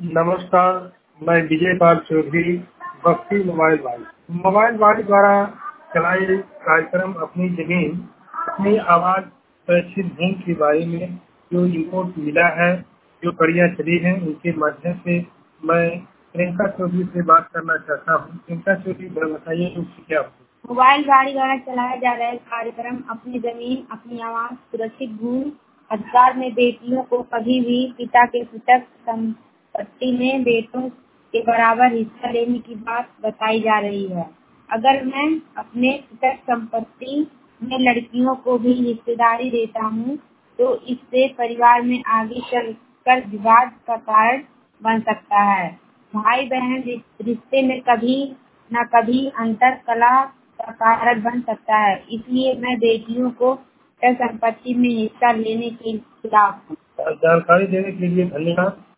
नमस्कार, मैं विजय पाल चौधरी, बस्ती मोबाइल वाणी द्वारा चलाए कार्यक्रम अपनी जमीन अपनी आवाज सुरक्षित भूमि के बारे में जो रिपोर्ट मिला है, जो कड़ियाँ चली हैं, उनके माध्यम से मैं प्रियंका चौधरी से बात करना चाहता हूँ। प्रियंका चौधरी बताइए उसकी क्या मोबाइल वाणी द्वारा चलाया जा रहा कार्यक्रम अपनी जमीन अपनी आवाज सुरक्षित भूमि अधिकार में बेटियों को कभी भी पिता के पृथक संपत्ति में बेटों के बराबर हिस्सा लेने की बात बताई जा रही है। अगर मैं अपने पृथक संपत्ति में लड़कियों को भी हिस्सेदारी देता हूँ तो इससे परिवार में आगे चलकर विवाद का कारण बन सकता है। भाई बहन रिश्ते में कभी न कभी अंतर कला का कारण बन सकता है। इसलिए मैं बेटियों को संपत्ति में हिस्सा लेने के खिलाफ हूँ। जानकारी देने के लिए धन्यवाद।